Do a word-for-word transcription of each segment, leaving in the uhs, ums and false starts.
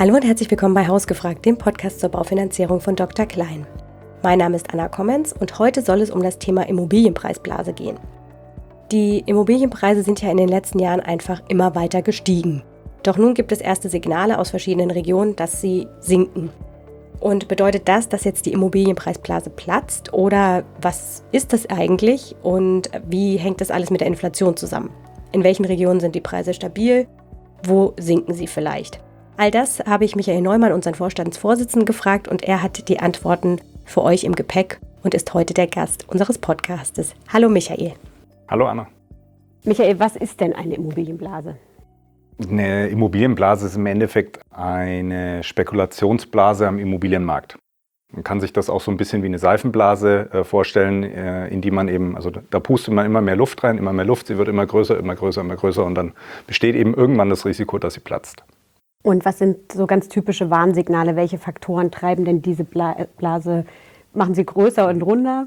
Hallo und herzlich willkommen bei Hausgefragt, dem Podcast zur Baufinanzierung von Doktor Klein. Mein Name ist Anna Kommens und heute soll es um das Thema Immobilienpreisblase gehen. Die Immobilienpreise sind ja in den letzten Jahren einfach immer weiter gestiegen. Doch nun gibt es erste Signale aus verschiedenen Regionen, dass sie sinken. Und bedeutet das, dass jetzt die Immobilienpreisblase platzt oder was ist das eigentlich und wie hängt das alles mit der Inflation zusammen? In welchen Regionen sind die Preise stabil? Wo sinken sie vielleicht? All das habe ich Michael Neumann, unseren Vorstandsvorsitzenden, gefragt und er hat die Antworten für euch im Gepäck und ist heute der Gast unseres Podcastes. Hallo Michael. Hallo Anna. Michael, was ist denn eine Immobilienblase? Eine Immobilienblase ist im Endeffekt eine Spekulationsblase am Immobilienmarkt. Man kann sich das auch so ein bisschen wie eine Seifenblase äh, vorstellen, äh, in die man eben, also da pustet man immer mehr Luft rein, immer mehr Luft, sie wird immer größer, immer größer, immer größer und dann besteht eben irgendwann das Risiko, dass sie platzt. Und was sind so ganz typische Warnsignale? Welche Faktoren treiben denn diese Blase? Machen sie größer und runder?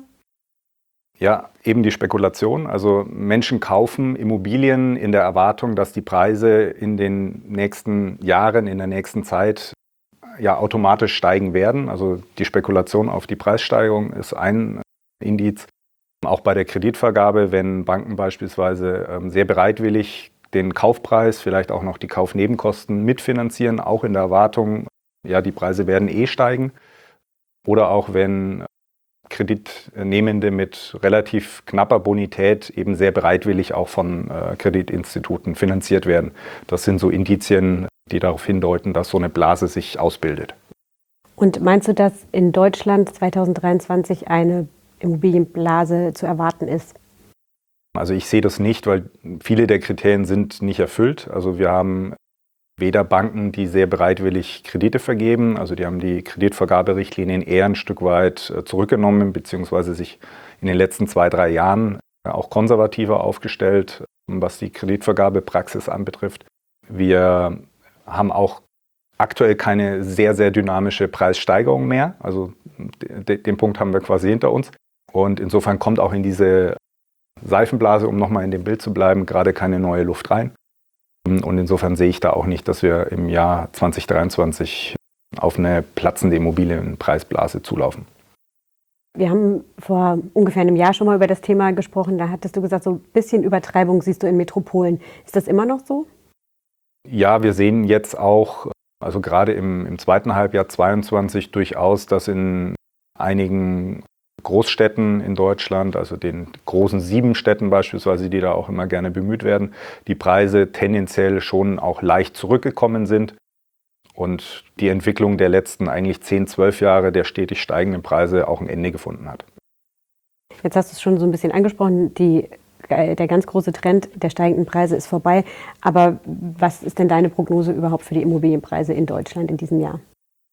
Ja, eben die Spekulation. Also Menschen kaufen Immobilien in der Erwartung, dass die Preise in den nächsten Jahren, in der nächsten Zeit ja automatisch steigen werden. Also die Spekulation auf die Preissteigerung ist ein Indiz. Auch bei der Kreditvergabe, wenn Banken beispielsweise sehr bereitwillig den Kaufpreis, vielleicht auch noch die Kaufnebenkosten mitfinanzieren, auch in der Erwartung, ja, die Preise werden eh steigen. Oder auch wenn Kreditnehmende mit relativ knapper Bonität eben sehr bereitwillig auch von äh, Kreditinstituten finanziert werden. Das sind so Indizien, die darauf hindeuten, dass so eine Blase sich ausbildet. Und meinst du, dass in Deutschland zweitausenddreiundzwanzig eine Immobilienblase zu erwarten ist? Also ich sehe das nicht, weil viele der Kriterien sind nicht erfüllt. Also wir haben weder Banken, die sehr bereitwillig Kredite vergeben, also die haben die Kreditvergaberichtlinien eher ein Stück weit zurückgenommen, beziehungsweise sich in den letzten zwei, drei Jahren auch konservativer aufgestellt, was die Kreditvergabepraxis anbetrifft. Wir haben auch aktuell keine sehr, sehr dynamische Preissteigerung mehr. Also den Punkt haben wir quasi hinter uns. Und insofern kommt auch in diese Seifenblase, um nochmal in dem Bild zu bleiben, gerade keine neue Luft rein. Und insofern sehe ich da auch nicht, dass wir im Jahr zweitausenddreiundzwanzig auf eine platzende Immobilienpreisblase zulaufen. Wir haben vor ungefähr einem Jahr schon mal über das Thema gesprochen. Da hattest du gesagt, so ein bisschen Übertreibung siehst du in Metropolen. Ist das immer noch so? Ja, wir sehen jetzt auch, also gerade im, im zweiten Halbjahr zweiundzwanzig durchaus, dass in einigen Großstädten in Deutschland, also den großen sieben Städten beispielsweise, die da auch immer gerne bemüht werden, die Preise tendenziell schon auch leicht zurückgekommen sind und die Entwicklung der letzten eigentlich zehn, zwölf Jahre der stetig steigenden Preise auch ein Ende gefunden hat. Jetzt hast du es schon so ein bisschen angesprochen, die, der ganz große Trend der steigenden Preise ist vorbei. Aber was ist denn deine Prognose überhaupt für die Immobilienpreise in Deutschland in diesem Jahr?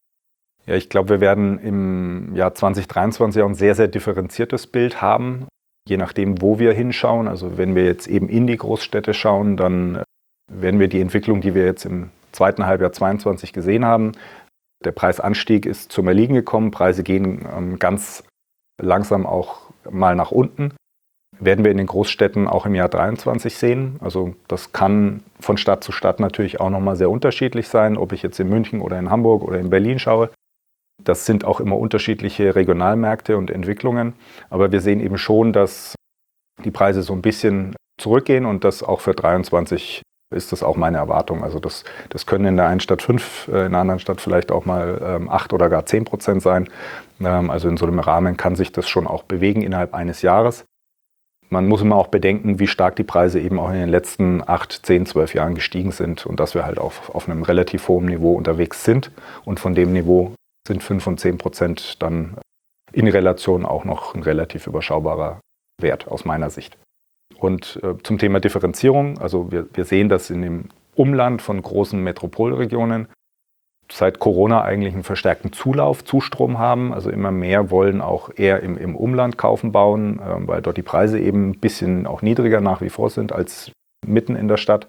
Ja, ich glaube, wir werden im Jahr zweitausenddreiundzwanzig auch ein sehr, sehr differenziertes Bild haben, je nachdem, wo wir hinschauen. Also wenn wir jetzt eben in die Großstädte schauen, dann werden wir die Entwicklung, die wir jetzt im zweiten Halbjahr zweiundzwanzig gesehen haben. Der Preisanstieg ist zum Erliegen gekommen, Preise gehen ähm, ganz langsam auch mal nach unten. Werden wir in den Großstädten auch im Jahr dreiundzwanzig sehen. Also das kann von Stadt zu Stadt natürlich auch nochmal sehr unterschiedlich sein, ob ich jetzt in München oder in Hamburg oder in Berlin schaue. Das sind auch immer unterschiedliche Regionalmärkte und Entwicklungen. Aber wir sehen eben schon, dass die Preise so ein bisschen zurückgehen und das auch für dreiundzwanzig ist das auch meine Erwartung. Also das, das können in der einen Stadt fünf, in der anderen Stadt vielleicht auch mal ähm, acht oder gar zehn Prozent sein. Ähm, also in so einem Rahmen kann sich das schon auch bewegen innerhalb eines Jahres. Man muss immer auch bedenken, wie stark die Preise eben auch in den letzten acht, zehn, zwölf Jahren gestiegen sind und dass wir halt auf, auf einem relativ hohen Niveau unterwegs sind und von dem Niveau sind fünf und zehn Prozent dann in Relation auch noch ein relativ überschaubarer Wert aus meiner Sicht. Und äh, zum Thema Differenzierung, also wir, wir sehen, dass in dem Umland von großen Metropolregionen seit Corona eigentlich einen verstärkten Zulauf, Zustrom haben. Also immer mehr wollen auch eher im, im Umland kaufen, bauen, äh, weil dort die Preise eben ein bisschen auch niedriger nach wie vor sind als mitten in der Stadt.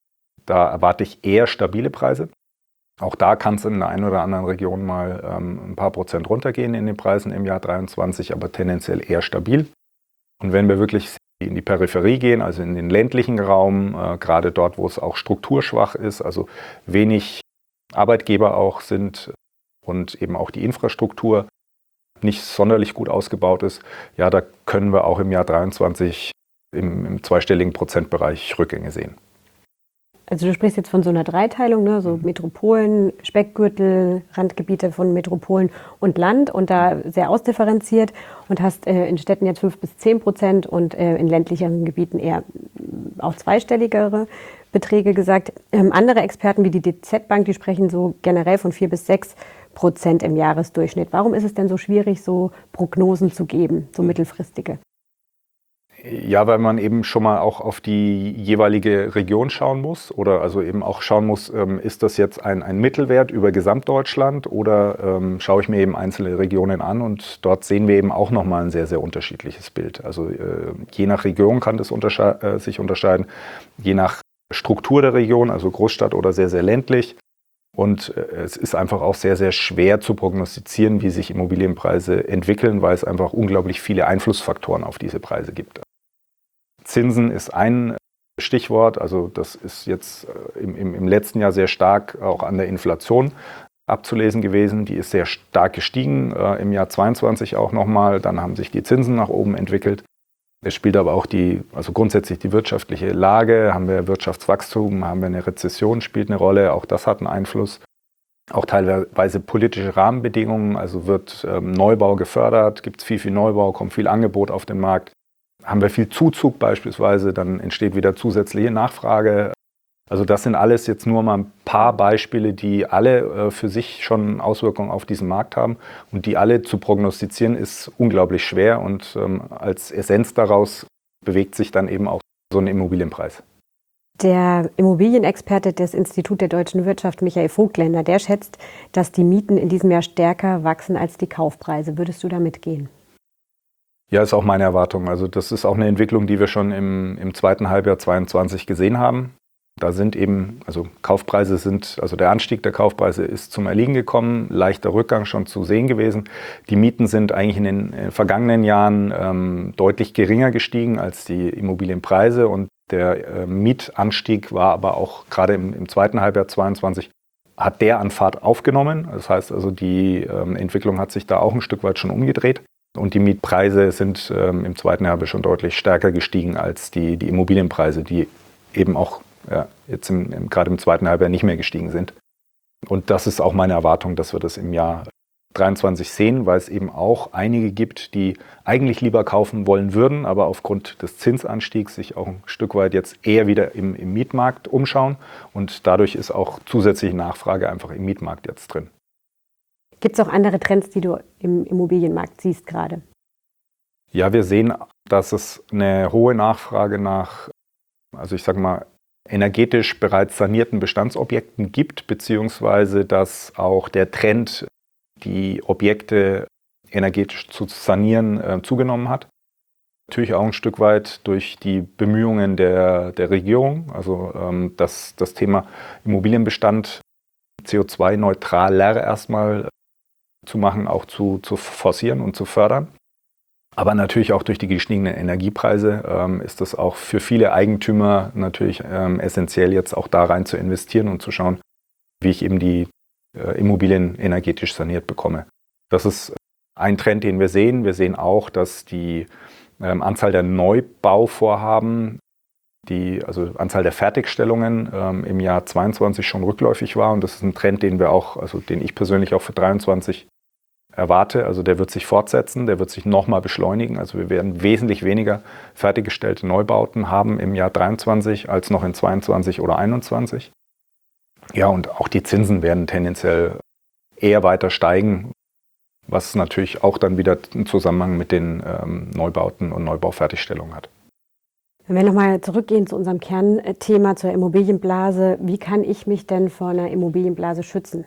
Da erwarte ich eher stabile Preise. Auch da kann es in der einen oder anderen Region mal ähm, ein paar Prozent runtergehen in den Preisen im Jahr dreiundzwanzig, aber tendenziell eher stabil. Und wenn wir wirklich in die Peripherie gehen, also in den ländlichen Raum, äh, gerade dort, wo es auch strukturschwach ist, also wenig Arbeitgeber auch sind und eben auch die Infrastruktur nicht sonderlich gut ausgebaut ist, ja, da können wir auch im Jahr dreiundzwanzig im, im zweistelligen Prozentbereich Rückgänge sehen. Also du sprichst jetzt von so einer Dreiteilung, ne? So Metropolen, Speckgürtel, Randgebiete von Metropolen und Land und da sehr ausdifferenziert und hast äh, in Städten jetzt fünf bis zehn Prozent und äh, in ländlicheren Gebieten eher auch zweistelligere Beträge gesagt. Ähm, andere Experten wie die D Z Bank, die sprechen so generell von vier bis sechs Prozent im Jahresdurchschnitt. Warum ist es denn so schwierig, so Prognosen zu geben, so mittelfristige? Ja, weil man eben schon mal auch auf die jeweilige Region schauen muss oder also eben auch schauen muss, ähm, ist das jetzt ein, ein Mittelwert über Gesamtdeutschland oder ähm, schaue ich mir eben einzelne Regionen an und dort sehen wir eben auch nochmal ein sehr, sehr unterschiedliches Bild. Also äh, je nach Region kann das untersche- äh, sich unterscheiden, je nach Struktur der Region, also Großstadt oder sehr, sehr ländlich. Und äh, es ist einfach auch sehr, sehr schwer zu prognostizieren, wie sich Immobilienpreise entwickeln, weil es einfach unglaublich viele Einflussfaktoren auf diese Preise gibt. Zinsen ist ein Stichwort, also das ist jetzt im, im, im letzten Jahr sehr stark auch an der Inflation abzulesen gewesen. Die ist sehr stark gestiegen, äh, im Jahr zweiundzwanzig auch nochmal. Dann haben sich die Zinsen nach oben entwickelt. Es spielt aber auch die, also grundsätzlich die wirtschaftliche Lage. Haben wir Wirtschaftswachstum, haben wir eine Rezession, spielt eine Rolle. Auch das hat einen Einfluss. Auch teilweise politische Rahmenbedingungen, also wird ähm, Neubau gefördert, gibt es viel, viel Neubau, kommt viel Angebot auf den Markt. Haben wir viel Zuzug beispielsweise, dann entsteht wieder zusätzliche Nachfrage. Also das sind alles jetzt nur mal ein paar Beispiele, die alle äh, für sich schon Auswirkungen auf diesen Markt haben. Und die alle zu prognostizieren, ist unglaublich schwer. Und ähm, als Essenz daraus bewegt sich dann eben auch so ein Immobilienpreis. Der Immobilienexperte des Instituts der deutschen Wirtschaft, Michael Vogtländer, der schätzt, dass die Mieten in diesem Jahr stärker wachsen als die Kaufpreise. Würdest du da mitgehen? Ja, ist auch meine Erwartung. Also das ist auch eine Entwicklung, die wir schon im, im zweiten Halbjahr zweiundzwanzig gesehen haben. Da sind eben, also Kaufpreise sind, also der Anstieg der Kaufpreise ist zum Erliegen gekommen, leichter Rückgang schon zu sehen gewesen. Die Mieten sind eigentlich in den vergangenen Jahren ähm, deutlich geringer gestiegen als die Immobilienpreise und der äh, Mietanstieg war aber auch gerade im, im zweiten Halbjahr zweiundzwanzig hat der an Fahrt aufgenommen. Das heißt also, die ähm, Entwicklung hat sich da auch ein Stück weit schon umgedreht. Und die Mietpreise sind ähm, im zweiten Halbjahr schon deutlich stärker gestiegen als die, die Immobilienpreise, die eben auch ja, jetzt im, im, gerade im zweiten Halbjahr nicht mehr gestiegen sind. Und das ist auch meine Erwartung, dass wir das im Jahr dreiundzwanzig sehen, weil es eben auch einige gibt, die eigentlich lieber kaufen wollen würden, aber aufgrund des Zinsanstiegs sich auch ein Stück weit jetzt eher wieder im, im Mietmarkt umschauen. Und dadurch ist auch zusätzliche Nachfrage einfach im Mietmarkt jetzt drin. Gibt es auch andere Trends, die du im Immobilienmarkt siehst gerade? Ja, wir sehen, dass es eine hohe Nachfrage nach, also ich sage mal, energetisch bereits sanierten Bestandsobjekten gibt, beziehungsweise dass auch der Trend, die Objekte energetisch zu sanieren, äh, zugenommen hat. Natürlich auch ein Stück weit durch die Bemühungen der, der Regierung, also ähm, dass das Thema Immobilienbestand C O zwei neutraler erstmal zu machen, auch zu, zu forcieren und zu fördern. Aber natürlich auch durch die gestiegenen Energiepreise ähm, ist das auch für viele Eigentümer natürlich ähm, essentiell, jetzt auch da rein zu investieren und zu schauen, wie ich eben die äh, Immobilien energetisch saniert bekomme. Das ist ein Trend, den wir sehen. Wir sehen auch, dass die ähm, Anzahl der Neubauvorhaben, die also Anzahl der Fertigstellungen ähm, im Jahr zweiundzwanzig schon rückläufig war. Und das ist ein Trend, den wir auch, also den ich persönlich auch für dreiundzwanzig erwarte. Also der wird sich fortsetzen, der wird sich nochmal beschleunigen. Also wir werden wesentlich weniger fertiggestellte Neubauten haben im Jahr dreiundzwanzig als noch in zweiundzwanzig oder einundzwanzig. Ja, und auch die Zinsen werden tendenziell eher weiter steigen, was natürlich auch dann wieder einen Zusammenhang mit den ähm, Neubauten und Neubaufertigstellungen hat. Wenn wir nochmal zurückgehen zu unserem Kernthema, zur Immobilienblase, wie kann ich mich denn vor einer Immobilienblase schützen?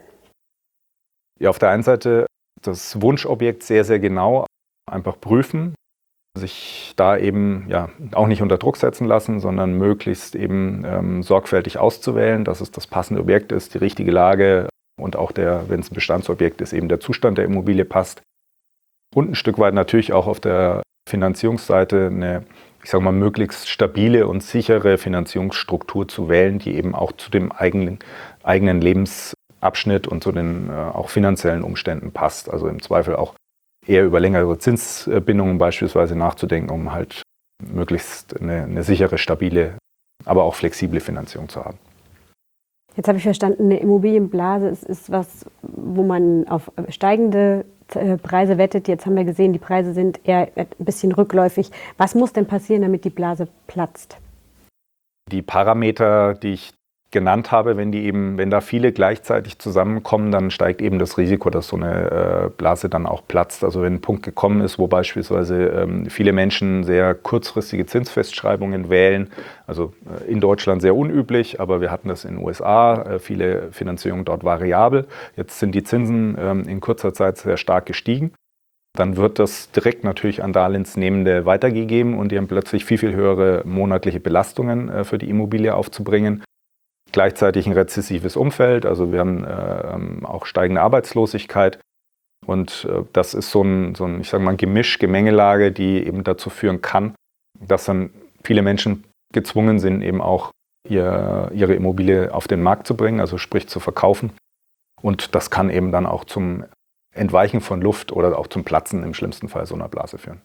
Ja, auf der einen Seite das Wunschobjekt sehr, sehr genau einfach prüfen, sich da eben ja auch nicht unter Druck setzen lassen, sondern möglichst eben ähm, sorgfältig auszuwählen, dass es das passende Objekt ist, die richtige Lage und auch der, wenn es ein Bestandsobjekt ist, eben der Zustand der Immobilie passt. Und ein Stück weit natürlich auch auf der Finanzierungsseite eine, ich sage mal, möglichst stabile und sichere Finanzierungsstruktur zu wählen, die eben auch zu dem eigenen, eigenen Lebens Abschnitt und zu den äh, auch finanziellen Umständen passt. Also im Zweifel auch eher über längere Zinsbindungen beispielsweise nachzudenken, um halt möglichst eine, eine sichere, stabile, aber auch flexible Finanzierung zu haben. Jetzt habe ich verstanden, eine Immobilienblase ist, ist was, wo man auf steigende äh, Preise wettet. Jetzt haben wir gesehen, die Preise sind eher ein bisschen rückläufig. Was muss denn passieren, damit die Blase platzt? Die Parameter, die ich genannt habe, wenn die eben, wenn da viele gleichzeitig zusammenkommen, dann steigt eben das Risiko, dass so eine äh, Blase dann auch platzt. Also wenn ein Punkt gekommen ist, wo beispielsweise ähm, viele Menschen sehr kurzfristige Zinsfestschreibungen wählen, also äh, in Deutschland sehr unüblich, aber wir hatten das in den U S A, äh, viele Finanzierungen dort variabel. Jetzt sind die Zinsen ähm, in kurzer Zeit sehr stark gestiegen. Dann wird das direkt natürlich an Darlehensnehmende weitergegeben und die haben plötzlich viel, viel höhere monatliche Belastungen äh, für die Immobilie aufzubringen. Gleichzeitig ein rezessives Umfeld, also wir haben äh, auch steigende Arbeitslosigkeit und äh, das ist so ein, so ein, ich sage mal, Gemisch, Gemengelage, die eben dazu führen kann, dass dann viele Menschen gezwungen sind, eben auch ihr, ihre Immobilie auf den Markt zu bringen, also sprich zu verkaufen, und das kann eben dann auch zum Entweichen von Luft oder auch zum Platzen im schlimmsten Fall so einer Blase führen.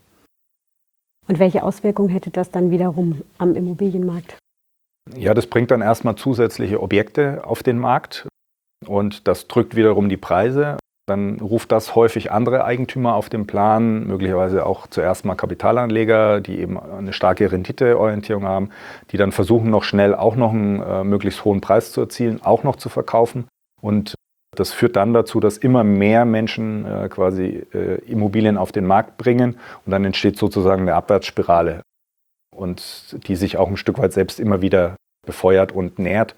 Und welche Auswirkungen hätte das dann wiederum am Immobilienmarkt? Ja, das bringt dann erstmal zusätzliche Objekte auf den Markt und das drückt wiederum die Preise. Dann ruft das häufig andere Eigentümer auf den Plan, möglicherweise auch zuerst mal Kapitalanleger, die eben eine starke Renditeorientierung haben, die dann versuchen, noch schnell auch noch einen äh, möglichst hohen Preis zu erzielen, auch noch zu verkaufen. Und das führt dann dazu, dass immer mehr Menschen äh, quasi äh, Immobilien auf den Markt bringen und dann entsteht sozusagen eine Abwärtsspirale. Und die sich auch ein Stück weit selbst immer wieder befeuert und nährt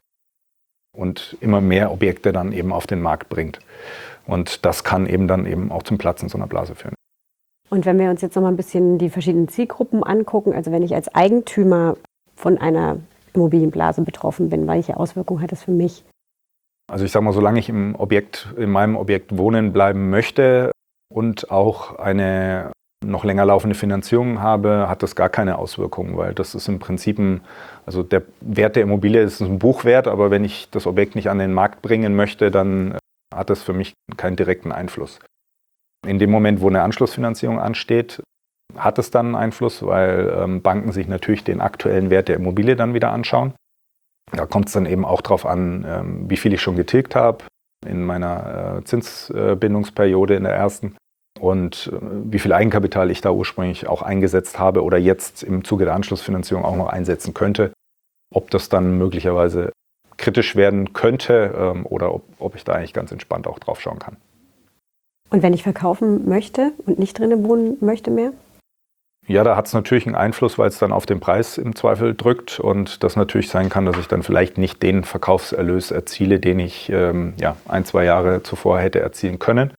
und immer mehr Objekte dann eben auf den Markt bringt. Und das kann eben dann eben auch zum Platzen so einer Blase führen. Und wenn wir uns jetzt noch mal ein bisschen die verschiedenen Zielgruppen angucken, also wenn ich als Eigentümer von einer Immobilienblase betroffen bin, welche Auswirkungen hat das für mich? Also ich sage mal, solange ich im Objekt, in meinem Objekt wohnen bleiben möchte und auch eine noch länger laufende Finanzierung habe, hat das gar keine Auswirkungen, weil das ist im Prinzip ein, also der Wert der Immobilie ist ein Buchwert, aber wenn ich das Objekt nicht an den Markt bringen möchte, dann hat das für mich keinen direkten Einfluss. In dem Moment, wo eine Anschlussfinanzierung ansteht, hat es dann einen Einfluss, weil ähm, Banken sich natürlich den aktuellen Wert der Immobilie dann wieder anschauen. Da kommt es dann eben auch darauf an, ähm, wie viel ich schon getilgt habe in meiner äh, Zinsbindungsperiode in der ersten. Und wie viel Eigenkapital ich da ursprünglich auch eingesetzt habe oder jetzt im Zuge der Anschlussfinanzierung auch noch einsetzen könnte, ob das dann möglicherweise kritisch werden könnte ähm, oder ob, ob ich da eigentlich ganz entspannt auch drauf schauen kann. Und wenn ich verkaufen möchte und nicht drinnen wohnen möchte mehr? Ja, da hat es natürlich einen Einfluss, weil es dann auf den Preis im Zweifel drückt und das natürlich sein kann, dass ich dann vielleicht nicht den Verkaufserlös erziele, den ich ähm, ja, ein, zwei Jahre zuvor hätte erzielen können.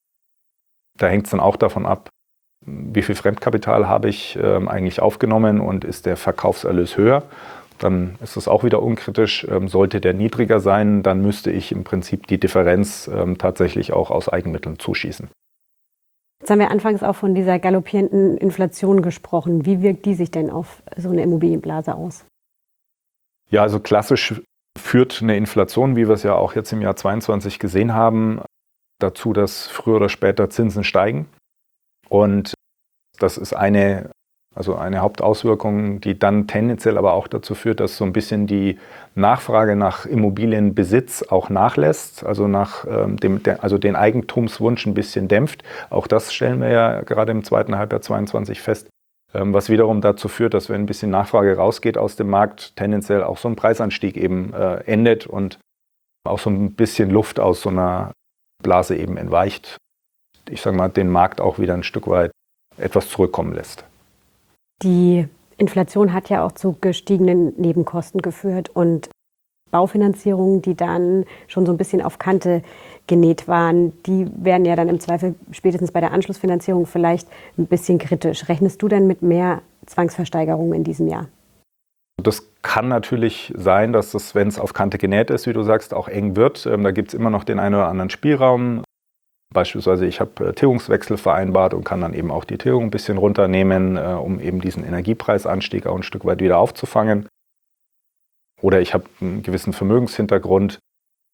Da hängt es dann auch davon ab, wie viel Fremdkapital habe ich ähm, eigentlich aufgenommen und ist der Verkaufserlös höher. Dann ist das auch wieder unkritisch. Ähm, sollte der niedriger sein, dann müsste ich im Prinzip die Differenz ähm, tatsächlich auch aus Eigenmitteln zuschießen. Jetzt haben wir anfangs auch von dieser galoppierenden Inflation gesprochen. Wie wirkt die sich denn auf so eine Immobilienblase aus? Ja, also klassisch führt eine Inflation, wie wir es ja auch jetzt im Jahr zweiundzwanzig gesehen haben, dazu, dass früher oder später Zinsen steigen. Und das ist eine, also eine Hauptauswirkung, die dann tendenziell aber auch dazu führt, dass so ein bisschen die Nachfrage nach Immobilienbesitz auch nachlässt, also nach ähm, dem, der, also den Eigentumswunsch ein bisschen dämpft. Auch das stellen wir ja gerade im zweiten Halbjahr zweiundzwanzig fest, ähm, was wiederum dazu führt, dass wenn ein bisschen Nachfrage rausgeht aus dem Markt, tendenziell auch so ein Preisanstieg eben äh, endet und auch so ein bisschen Luft aus so einer Blase eben entweicht, ich sage mal, den Markt auch wieder ein Stück weit etwas zurückkommen lässt. Die Inflation hat ja auch zu gestiegenen Nebenkosten geführt und Baufinanzierungen, die dann schon so ein bisschen auf Kante genäht waren, die werden ja dann im Zweifel spätestens bei der Anschlussfinanzierung vielleicht ein bisschen kritisch. Rechnest du denn mit mehr Zwangsversteigerungen in diesem Jahr? Das kann natürlich sein, dass das, wenn es auf Kante genäht ist, wie du sagst, auch eng wird. Da gibt es immer noch den einen oder anderen Spielraum. Beispielsweise, ich habe Tilgungswechsel vereinbart und kann dann eben auch die Tilgung ein bisschen runternehmen, um eben diesen Energiepreisanstieg auch ein Stück weit wieder aufzufangen. Oder ich habe einen gewissen Vermögenshintergrund.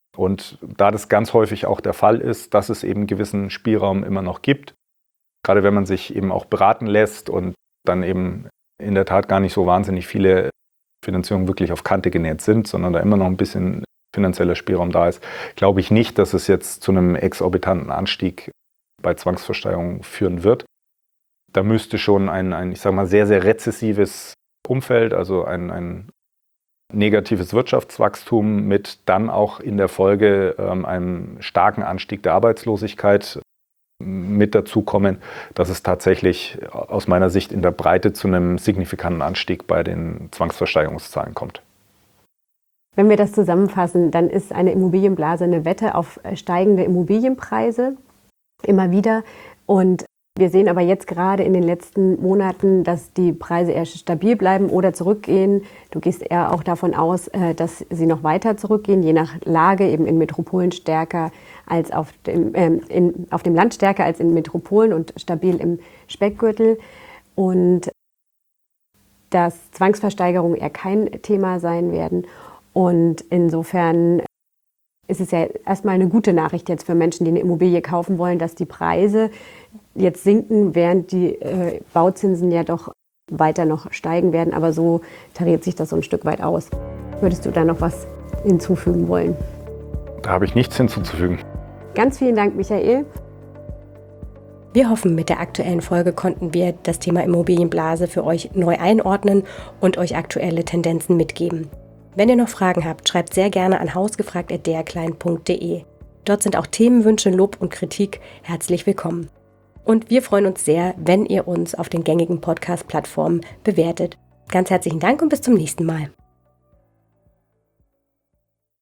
Und da das ganz häufig auch der Fall ist, dass es eben gewissen Spielraum immer noch gibt, gerade wenn man sich eben auch beraten lässt und dann eben in der Tat gar nicht so wahnsinnig viele Finanzierungen wirklich auf Kante genäht sind, sondern da immer noch ein bisschen finanzieller Spielraum da ist, glaube ich nicht, dass es jetzt zu einem exorbitanten Anstieg bei Zwangsversteigerung führen wird. Da müsste schon ein, ein ich sage mal, sehr, sehr rezessives Umfeld, also ein, ein negatives Wirtschaftswachstum mit dann auch in der Folge ähm, einem starken Anstieg der Arbeitslosigkeit mit dazu kommen, dass es tatsächlich aus meiner Sicht in der Breite zu einem signifikanten Anstieg bei den Zwangsversteigerungszahlen kommt. Wenn wir das zusammenfassen, dann ist eine Immobilienblase eine Wette auf steigende Immobilienpreise immer wieder. Und wir sehen aber jetzt gerade in den letzten Monaten, dass die Preise eher stabil bleiben oder zurückgehen. Du gehst eher auch davon aus, dass sie noch weiter zurückgehen, je nach Lage, eben in Metropolen stärker als auf dem, äh, in, auf dem Land stärker als in Metropolen und stabil im Speckgürtel. Und dass Zwangsversteigerungen eher kein Thema sein werden. Und insofern ist es ja erstmal eine gute Nachricht jetzt für Menschen, die eine Immobilie kaufen wollen, dass die Preise jetzt sinken, während die äh, Bauzinsen ja doch weiter noch steigen werden. Aber so tariert sich das so ein Stück weit aus. Würdest du da noch was hinzufügen wollen? Da habe ich nichts hinzuzufügen. Ganz vielen Dank, Michael. Wir hoffen, mit der aktuellen Folge konnten wir das Thema Immobilienblase für euch neu einordnen und euch aktuelle Tendenzen mitgeben. Wenn ihr noch Fragen habt, schreibt sehr gerne an hausgefragt at derklein punkt de. Dort sind auch Themenwünsche, Lob und Kritik herzlich willkommen. Und wir freuen uns sehr, wenn ihr uns auf den gängigen Podcast-Plattformen bewertet. Ganz herzlichen Dank und bis zum nächsten Mal.